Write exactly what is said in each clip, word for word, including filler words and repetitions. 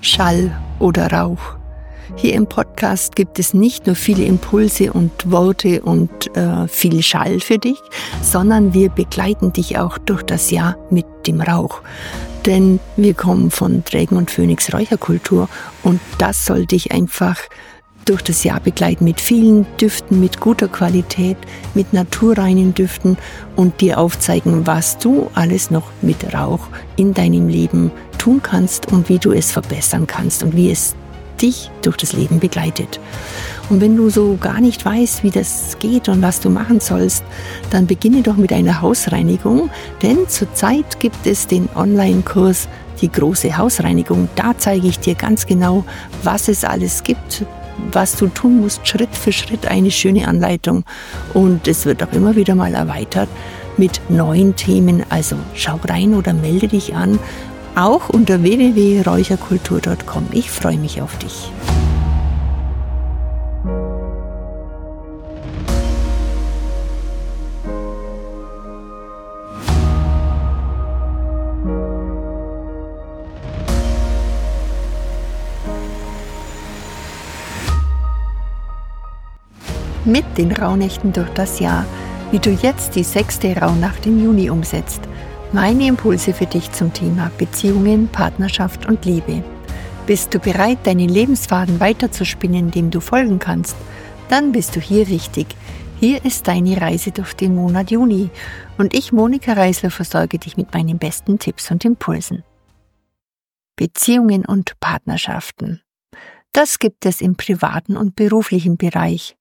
Schall oder Rauch. Hier im Podcast gibt es nicht nur viele Impulse und Worte und äh, viel Schall für dich, sondern wir begleiten dich auch durch das Jahr mit dem Rauch. Denn wir kommen von Dragon und Phoenix Räucherkultur und das soll dich einfach durch das Jahr begleiten mit vielen Düften, mit guter Qualität, mit naturreinen Düften und dir aufzeigen, was du alles noch mit Rauch in deinem Leben tun kannst und wie du es verbessern kannst und wie es dich durch das Leben begleitet. Und wenn du so gar nicht weißt, wie das geht und was du machen sollst, dann beginne doch mit einer Hausreinigung, denn zurzeit gibt es den Online-Kurs Die große Hausreinigung. Da zeige ich dir ganz genau, was es alles gibt, was du tun musst, Schritt für Schritt, eine schöne Anleitung. Und es wird auch immer wieder mal erweitert mit neuen Themen. Also schau rein oder melde dich an, auch unter w w w punkt räucherkultur punkt com. Ich freue mich auf dich. Mit den Rauhnächten durch das Jahr, wie du jetzt die sechste Rauhnacht im Juni umsetzt. Meine Impulse für dich zum Thema Beziehungen, Partnerschaft und Liebe. Bist du bereit, deinen Lebensfaden weiterzuspinnen, dem du folgen kannst? Dann bist du hier richtig. Hier ist deine Reise durch den Monat Juni und ich, Monika Reisler, versorge dich mit meinen besten Tipps und Impulsen. Beziehungen und Partnerschaften. Das gibt es im privaten und beruflichen Bereich.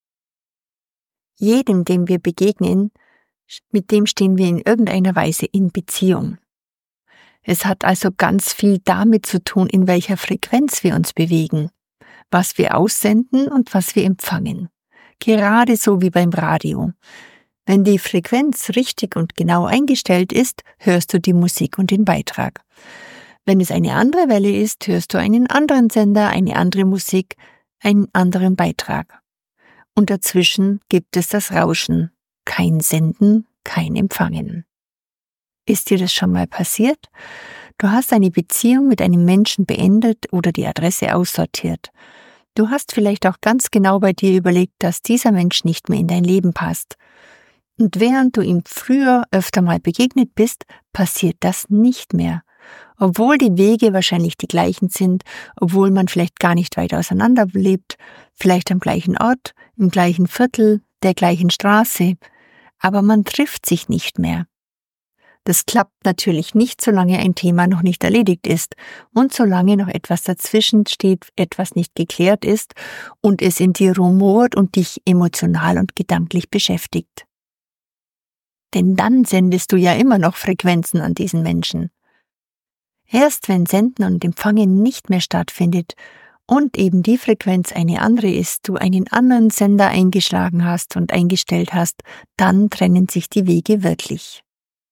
Jedem, dem wir begegnen, mit dem stehen wir in irgendeiner Weise in Beziehung. Es hat also ganz viel damit zu tun, in welcher Frequenz wir uns bewegen, was wir aussenden und was wir empfangen. Gerade so wie beim Radio. Wenn die Frequenz richtig und genau eingestellt ist, hörst du die Musik und den Beitrag. Wenn es eine andere Welle ist, hörst du einen anderen Sender, eine andere Musik, einen anderen Beitrag. Und dazwischen gibt es das Rauschen. Kein Senden, kein Empfangen. Ist dir das schon mal passiert? Du hast eine Beziehung mit einem Menschen beendet oder die Adresse aussortiert. Du hast vielleicht auch ganz genau bei dir überlegt, dass dieser Mensch nicht mehr in dein Leben passt. Und während du ihm früher öfter mal begegnet bist, passiert das nicht mehr. Obwohl die Wege wahrscheinlich die gleichen sind, obwohl man vielleicht gar nicht weit auseinander lebt, vielleicht am gleichen Ort, im gleichen Viertel, der gleichen Straße, aber man trifft sich nicht mehr. Das klappt natürlich nicht, solange ein Thema noch nicht erledigt ist und solange noch etwas dazwischen steht, etwas nicht geklärt ist und es in dir rumort und dich emotional und gedanklich beschäftigt. Denn dann sendest du ja immer noch Frequenzen an diesen Menschen. Erst wenn Senden und Empfangen nicht mehr stattfindet und eben die Frequenz eine andere ist, du einen anderen Sender eingeschlagen hast und eingestellt hast, dann trennen sich die Wege wirklich.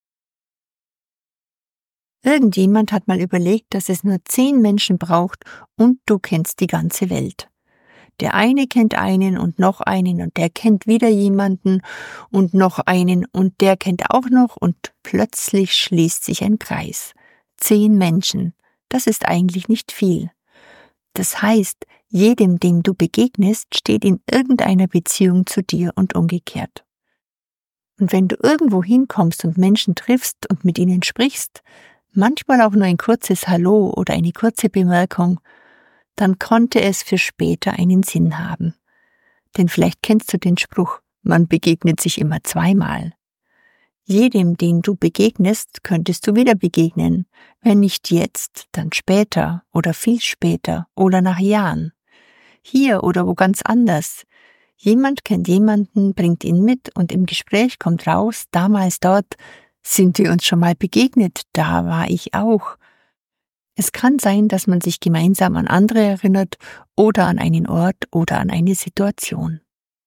Irgendjemand hat mal überlegt, dass es nur zehn Menschen braucht und du kennst die ganze Welt. Der eine kennt einen und noch einen und der kennt wieder jemanden und noch einen und der kennt auch noch und plötzlich schließt sich ein Kreis. Zehn Menschen, das ist eigentlich nicht viel. Das heißt, jedem, dem du begegnest, steht in irgendeiner Beziehung zu dir und umgekehrt. Und wenn du irgendwo hinkommst und Menschen triffst und mit ihnen sprichst, manchmal auch nur ein kurzes Hallo oder eine kurze Bemerkung, dann konnte es für später einen Sinn haben. Denn vielleicht kennst du den Spruch, man begegnet sich immer zweimal. Jedem, den du begegnest, könntest du wieder begegnen. Wenn nicht jetzt, dann später oder viel später oder nach Jahren. Hier oder wo ganz anders. Jemand kennt jemanden, bringt ihn mit und im Gespräch kommt raus, damals dort sind wir uns schon mal begegnet, da war ich auch. Es kann sein, dass man sich gemeinsam an andere erinnert oder an einen Ort oder an eine Situation.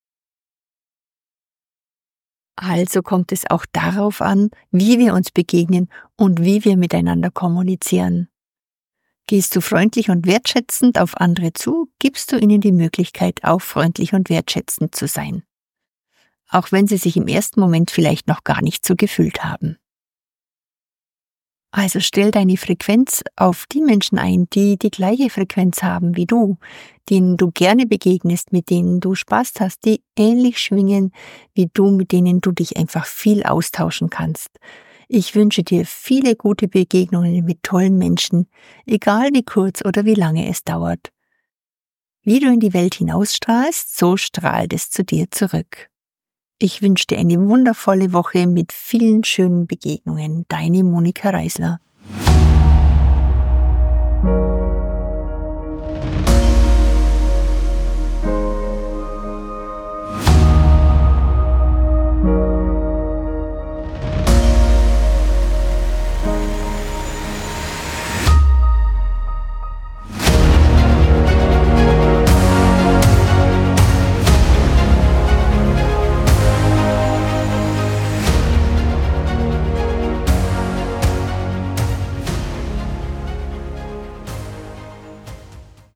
Also kommt es auch darauf an, wie wir uns begegnen und wie wir miteinander kommunizieren. Gehst du freundlich und wertschätzend auf andere zu, gibst du ihnen die Möglichkeit, auch freundlich und wertschätzend zu sein. Auch wenn sie sich im ersten Moment vielleicht noch gar nicht so gefühlt haben. Also stell deine Frequenz auf die Menschen ein, die die gleiche Frequenz haben wie du, denen du gerne begegnest, mit denen du Spaß hast, die ähnlich schwingen wie du, mit denen du dich einfach viel austauschen kannst. Ich wünsche dir viele gute Begegnungen mit tollen Menschen, egal wie kurz oder wie lange es dauert. Wie du in die Welt hinausstrahlst, so strahlt es zu dir zurück. Ich wünsche dir eine wundervolle Woche mit vielen schönen Begegnungen. Deine Monika Reisler.